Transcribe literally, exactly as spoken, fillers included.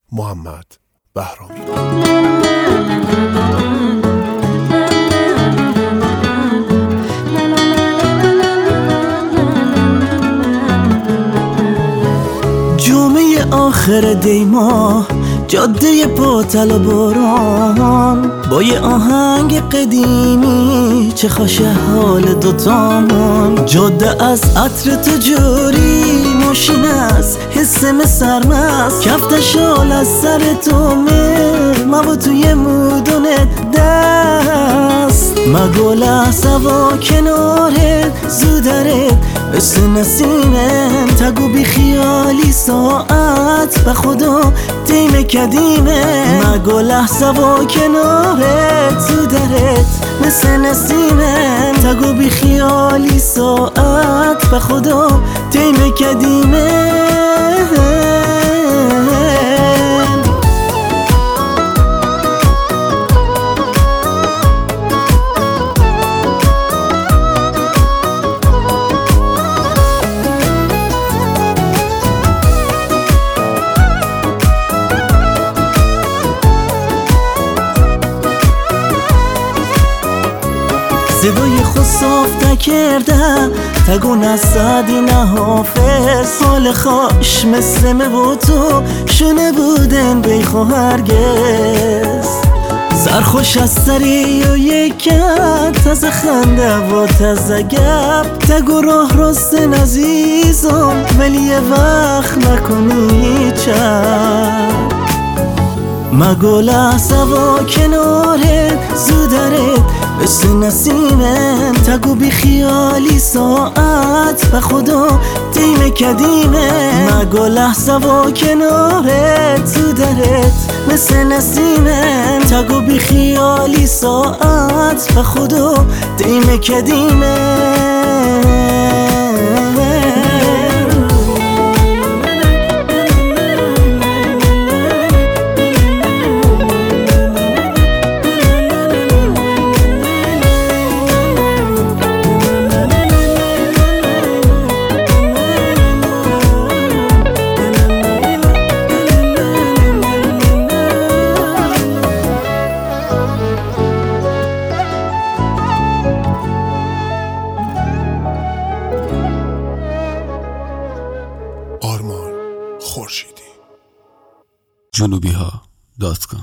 محمد بهرامی. جمعه آخر دیما، جاده پاتل و باران، با یه آهنگ قدیمی چه خوشه حال دوتامون. جاده از عطر تو جوری، ماشین از حسم سرمست، کفت شال از سر تو مر، ما توی مودونت دست. مگو لحظه و کنارت زودرت مثل نسیمم، تگو بی خیالی ساعت به خدا دیم کدیمه. مگو لحظه و کنارت زودرت مثل نسیمم، تگو بی خیالی ساعت به خدا دیم کدیمه. صدای خود صاف نکرده، تگو نزدی نه حافظ. حال خوش مثل من و تو شونه بودن بیخو هرگز. سرخوش از سری و یکت، تازه خنده و تازه گپ. تگو راه راستن عزیزم، ولی یه وقت نکنی چپ. مگو لحظه و کنارت زودرت مثل نسیمم، تگو بی خیالی ساعت به خدا دیم کدیمه. مگو لحظه و کنارت زودرت مثل نسیمم، تگو بی خیالی ساعت به خدا دیم کدیمه. آرمان خورشیدی. جنوبی ها دات کام